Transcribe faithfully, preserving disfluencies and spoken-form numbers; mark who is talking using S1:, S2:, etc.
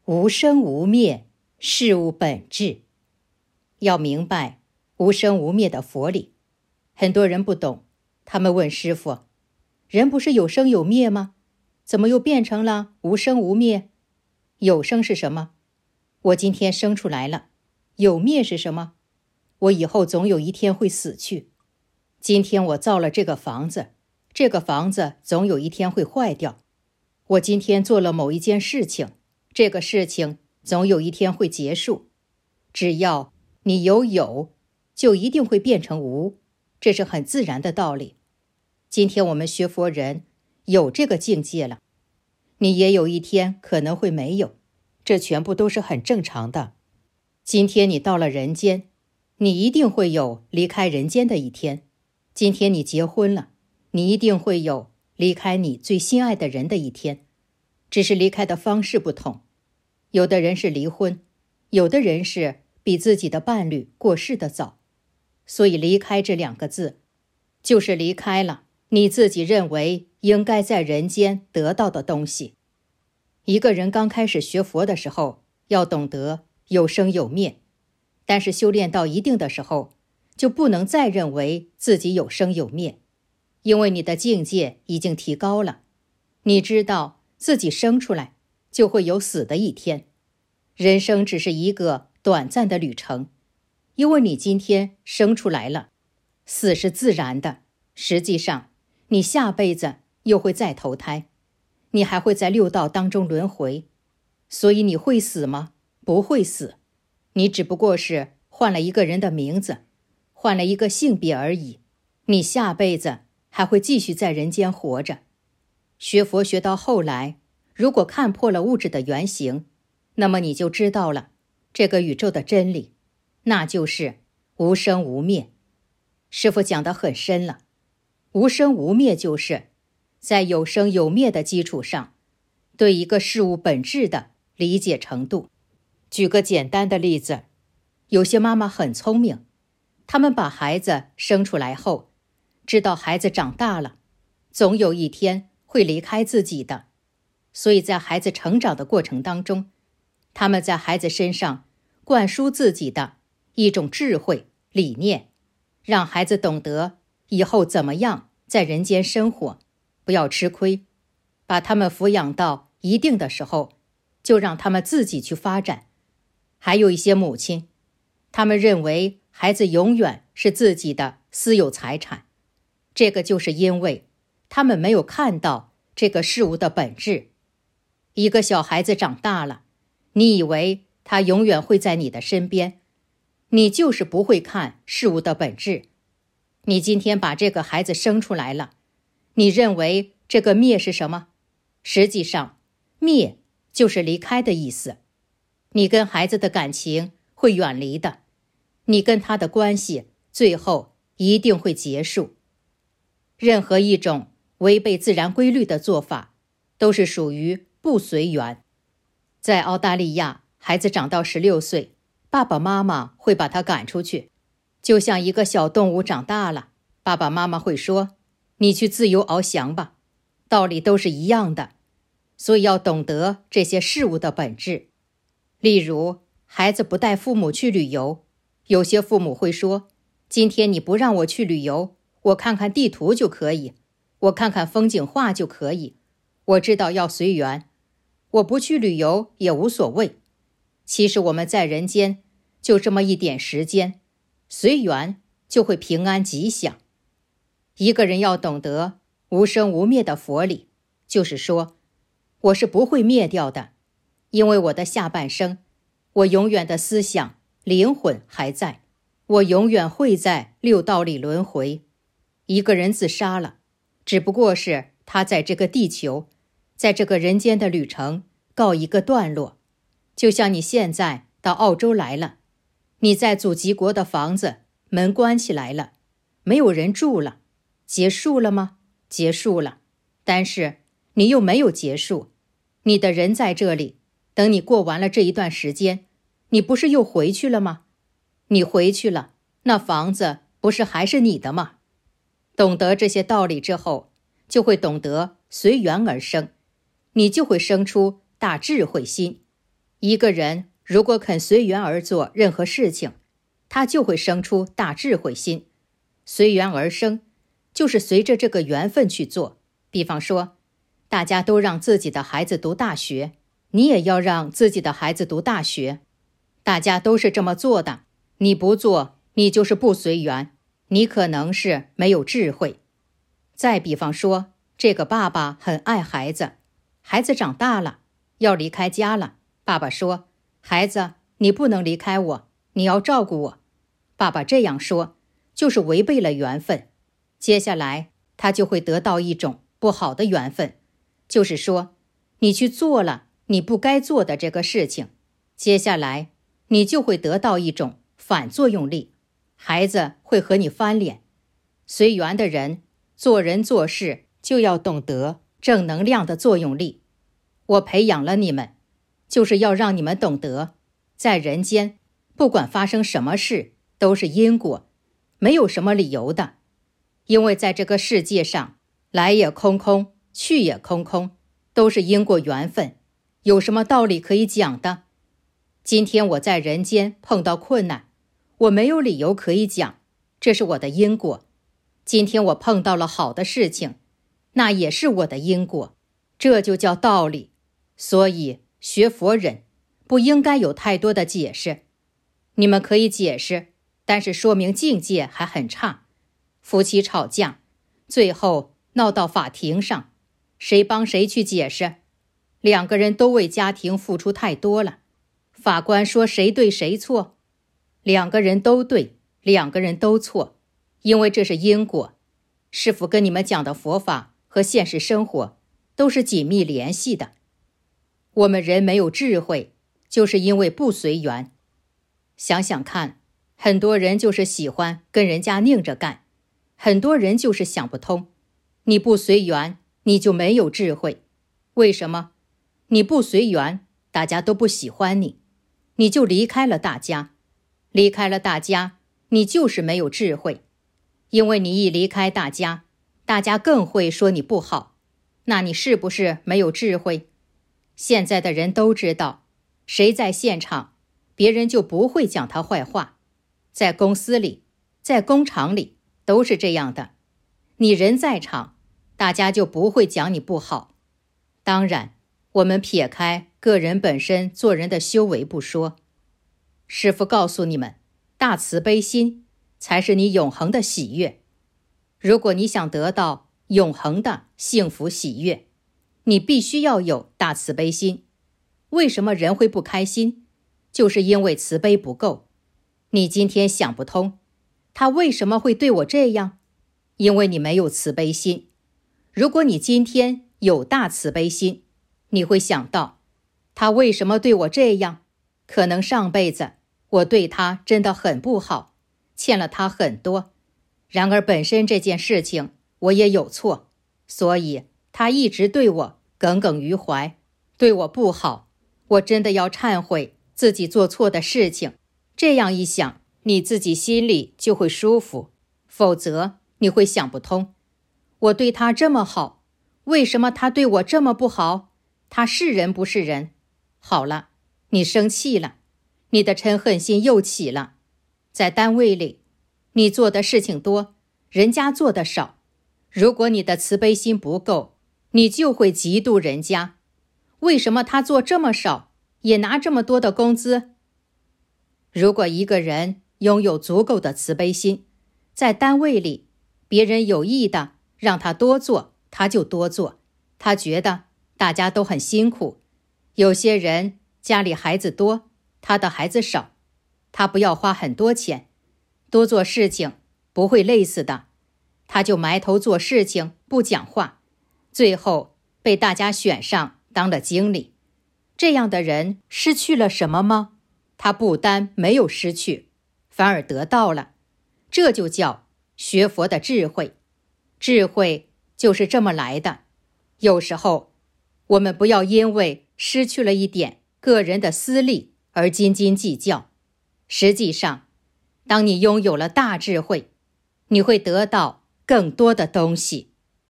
S1: 无生无灭，事物本质。要明白无生无灭的佛理，很多人不懂，他们问师父，人不是有生有灭吗？怎么又变成了无生无灭？有生是什么？我今天生出来了。有灭是什么？我以后总有一天会死去。今天我造了这个房子，这个房子总有一天会坏掉。我今天做了某一件事情，这个事情总有一天会结束。只要你有有，就一定会变成无，这是很自然的道理。今天我们学佛人有这个境界了，你也有一天可能会没有，这全部都是很正常的。今天你到了人间，你一定会有离开人间的一天。今天你结婚了，你一定会有离开你最心爱的人的一天，只是离开的方式不同。有的人是离婚，有的人是比自己的伴侣过世的早。所以离开这两个字，就是离开了你自己认为应该在人间得到的东西。一个人刚开始学佛的时候，要懂得有生有灭，但是修炼到一定的时候，就不能再认为自己有生有灭，因为你的境界已经提高了。你知道自己生出来就会有死的一天，人生只是一个短暂的旅程，因为你今天生出来了，死是自然的。实际上你下辈子又会再投胎，你还会在六道当中轮回。所以你会死吗？不会死，你只不过是换了一个人的名字，换了一个性别而已。你下辈子还会继续在人间活着。学佛学到后来，如果看破了物质的原型，那么你就知道了这个宇宙的真理，那就是无生无灭。师父讲得很深了，无生无灭就是在有生有灭的基础上，对一个事物本质的理解程度。举个简单的例子，有些妈妈很聪明，她们把孩子生出来后，知道孩子长大了，总有一天会离开自己的，所以在孩子成长的过程当中，他们在孩子身上灌输自己的一种智慧理念，让孩子懂得以后怎么样在人间生活，不要吃亏，把他们抚养到一定的时候，就让他们自己去发展。还有一些母亲，他们认为孩子永远是自己的私有财产，这个就是因为他们没有看到这个事物的本质。一个小孩子长大了，你以为他永远会在你的身边，你就是不会看事物的本质。你今天把这个孩子生出来了，你认为这个灭是什么？实际上，灭就是离开的意思。你跟孩子的感情会远离的，你跟他的关系最后一定会结束。任何一种违背自然规律的做法，都是属于不随缘。在澳大利亚，孩子长到十六岁，爸爸妈妈会把他赶出去，就像一个小动物长大了，爸爸妈妈会说，你去自由翱翔吧，道理都是一样的。所以要懂得这些事物的本质。例如，孩子不带父母去旅游，有些父母会说，今天你不让我去旅游，我看看地图就可以，我看看风景画就可以，我知道要随缘，我不去旅游也无所谓。其实我们在人间就这么一点时间，随缘就会平安吉祥。一个人要懂得无生无灭的佛理，就是说，我是不会灭掉的，因为我的下半生，我永远的思想灵魂还在，我永远会在六道里轮回。一个人自杀了，只不过是他在这个地球，在这个人间的旅程告一个段落。就像你现在到澳洲来了，你在祖籍国的房子门关起来了，没有人住了，结束了吗？结束了，但是你又没有结束，你的人在这里，等你过完了这一段时间，你不是又回去了吗？你回去了，那房子不是还是你的吗？懂得这些道理之后，就会懂得随缘而生，你就会生出大智慧心。 一个人如果肯随缘而做任何事情，他就会生出大智慧心。随缘而生，就是随着这个缘分去做。比方说，大家都让自己的孩子读大学，你也要让自己的孩子读大学。大家都是这么做的，你不做，你就是不随缘，你可能是没有智慧。再比方说，这个爸爸很爱孩子，孩子长大了，要离开家了，爸爸说，孩子，你不能离开我，你要照顾我。爸爸这样说，就是违背了缘分。接下来，他就会得到一种不好的缘分，就是说，你去做了你不该做的这个事情，接下来你就会得到一种反作用力，孩子会和你翻脸。随缘的人做人做事就要懂得正能量的作用力。我培养了你们，就是要让你们懂得，在人间不管发生什么事都是因果，没有什么理由的。因为在这个世界上，来也空空，去也空空，都是因果缘分，有什么道理可以讲的？今天我在人间碰到困难，我没有理由可以讲，这是我的因果。今天我碰到了好的事情，那也是我的因果，这就叫道理。所以学佛人不应该有太多的解释。你们可以解释，但是说明境界还很差。夫妻吵架，最后闹到法庭上，谁帮谁去解释？两个人都为家庭付出太多了，法官说谁对谁错？两个人都对，两个人都错，因为这是因果。师父跟你们讲的佛法和现实生活都是紧密联系的。我们人没有智慧，就是因为不随缘。想想看，很多人就是喜欢跟人家拧着干，很多人就是想不通，你不随缘，你就没有智慧。为什么？你不随缘，大家都不喜欢你，你就离开了大家。离开了大家，你就是没有智慧。因为你一离开大家，大家更会说你不好，那你是不是没有智慧？现在的人都知道，谁在现场，别人就不会讲他坏话。在公司里，在工厂里，都是这样的。你人在场，大家就不会讲你不好。当然，我们撇开个人本身做人的修为不说，师父告诉你们，大慈悲心才是你永恒的喜悦。如果你想得到永恒的幸福喜悦，你必须要有大慈悲心。为什么人会不开心？就是因为慈悲不够。你今天想不通，他为什么会对我这样？因为你没有慈悲心。如果你今天有大慈悲心，你会想到，他为什么对我这样？可能上辈子我对他真的很不好，欠了他很多。然而本身这件事情我也有错，所以他一直对我耿耿于怀，对我不好。我真的要忏悔自己做错的事情。这样一想，你自己心里就会舒服，否则你会想不通，我对他这么好，为什么他对我这么不好？他是人不是人？好了，你生气了，你的嗔恨心又起了。在单位里，你做的事情多，人家做的少。如果你的慈悲心不够，你就会嫉妒人家。为什么他做这么少，也拿这么多的工资？如果一个人拥有足够的慈悲心，在单位里，别人有意的让他多做，他就多做。他觉得大家都很辛苦。有些人家里孩子多，他的孩子少，他不要花很多钱，多做事情不会累死的，他就埋头做事情，不讲话，最后被大家选上当了经理。这样的人失去了什么吗？他不单没有失去，反而得到了。这就叫学佛的智慧。智慧就是这么来的。有时候我们不要因为失去了一点个人的私利而斤斤计较。实际上，当你拥有了大智慧，你会得到更多的东西。